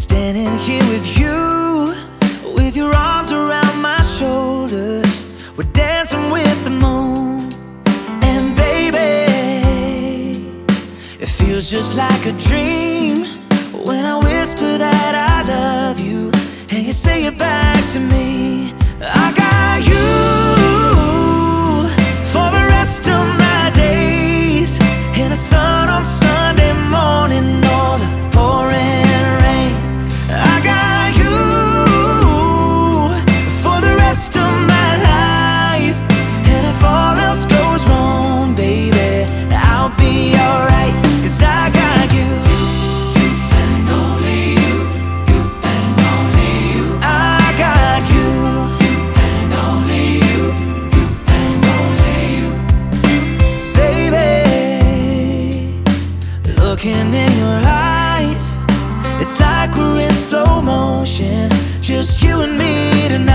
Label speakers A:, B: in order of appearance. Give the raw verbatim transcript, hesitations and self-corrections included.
A: standing here with you, with your arms around my shoulders. We're dancing with the moon. And baby, it feels just like a dream when I whisper that I love you and you say it back to me. I got you for the rest of my days, in the sun on Sunday morning or the pouring rain. I got you for the rest of my life, and if all else goes wrong, baby, I'll be alright, 'cause I got you. You and only you, you and only you. I got you. You and only you, you and only you. Baby, looking in your eyes, it's like we're in slow motion, just you and me tonight.